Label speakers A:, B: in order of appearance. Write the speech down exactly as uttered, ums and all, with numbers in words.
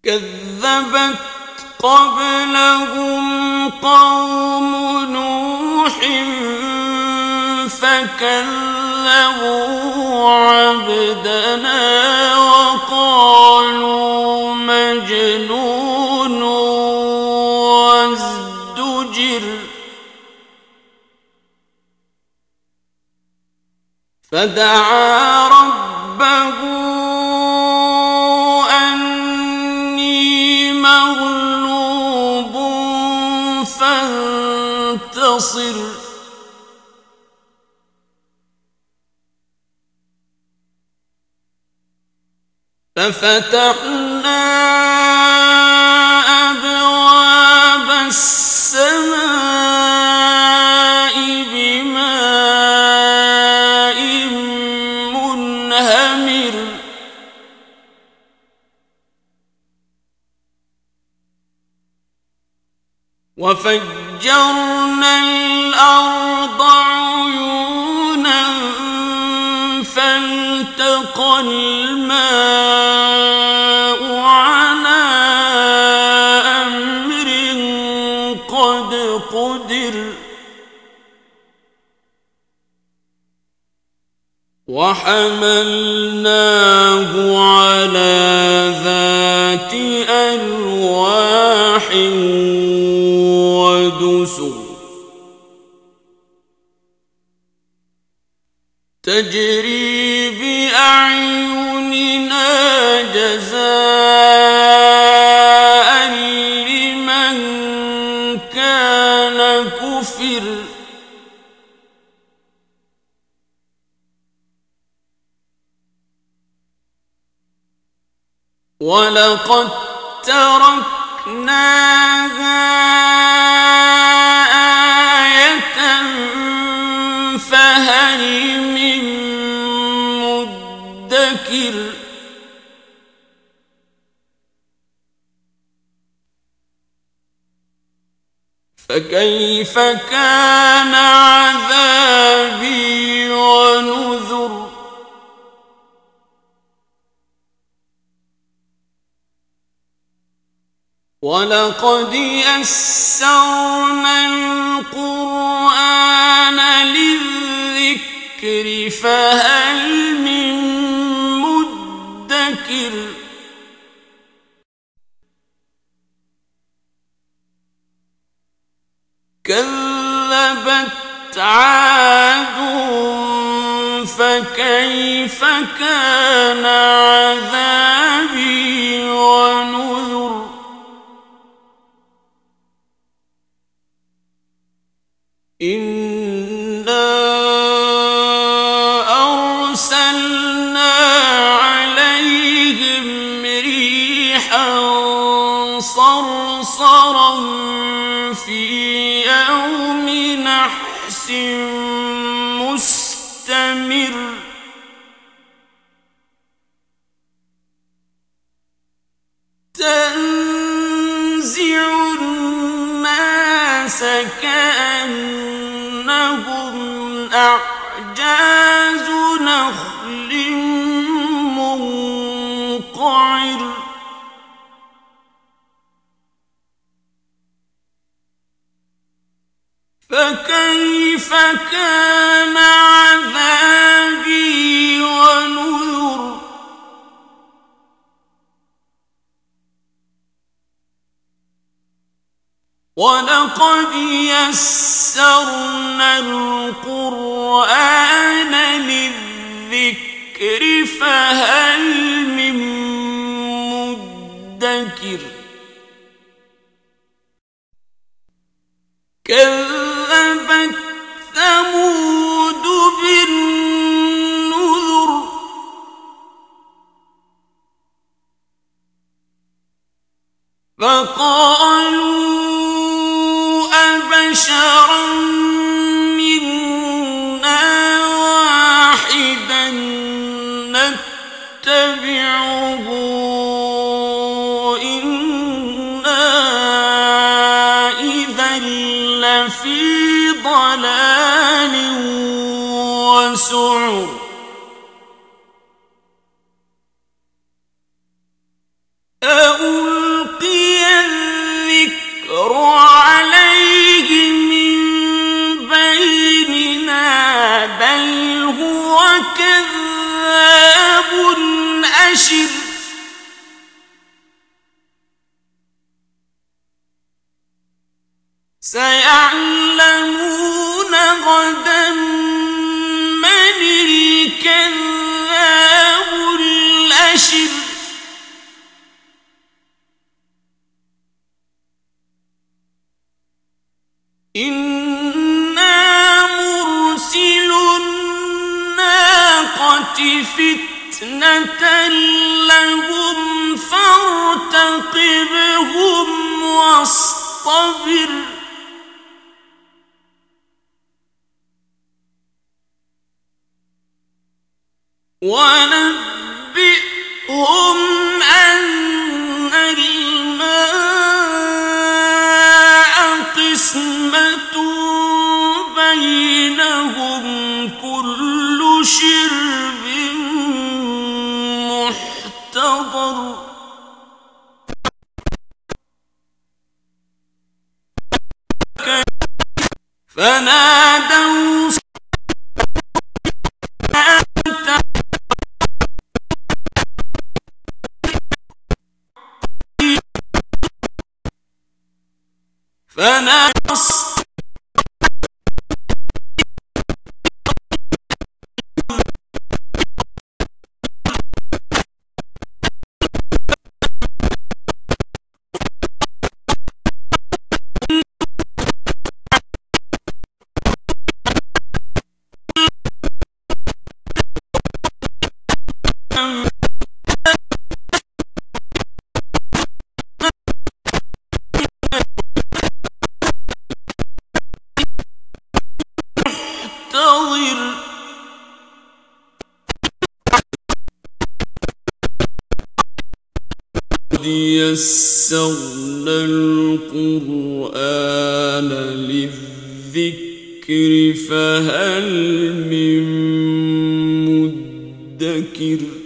A: كذبت قبلهم قوم نوح فكذبوا عبدنا وقالوا مجنون وازدجر فدعا ربه أني مغلوب فانتصر ففتحنا أبواب السماء بماء منهمر وفجرنا الأرض عيونا فالتقى الماء على أمر قد قدر وحملناه على ذات ألواح ودسر تجري بأعيننا جزاء لمن كان كفر ولقد تركناها آية فهل من مدكر فكيف كان عذابي ونذر ولقد يسرنا القرآن للذكر فهل من مدكر كذبت عاد فكيف كان عذابي ونذر إنا أرسلنا عليهم ريحا صرصرا في يوم نحس مستمر تنزع الناس كأنهم أعجاز نخل منقعر فكيف كان عذابي ونذر ولقد يسرنا القرآن للذكر فهل من مدكر كذبت ثمود بالنذر فقالوا أبشرا منا واحدا نتبعه إنا إذا لفي ضلال وسعر أولئك والحشر سيعلمون غدا من الكذاب الأشر إنا مرسل الناقة فتنة لهم فارتقبهم واصطبر ونبئهم أن الماء قسمة بينهم كل شرب محتضر فنادوا فناص يسرنا القرآن للذكر فهل من مدكر